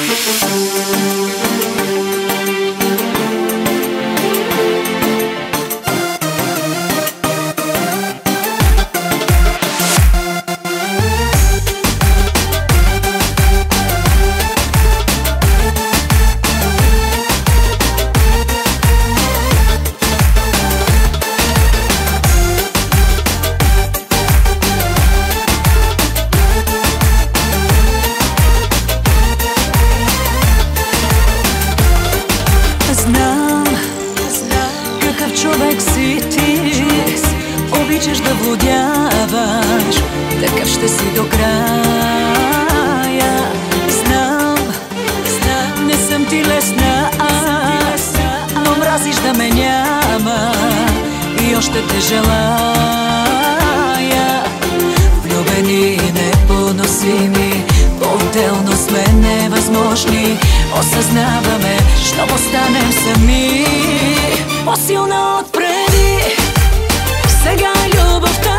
Човек си ти, обичаш да водяваш, такъв ще си до края. Знам, не съм ти лесна аз, но мразиш да ме няма и още те желая. Влюбени непоносими, по-отделно сме невъзможни. Осъзнаваме, щом останем сами, по-силна отпреди. Сега е любовта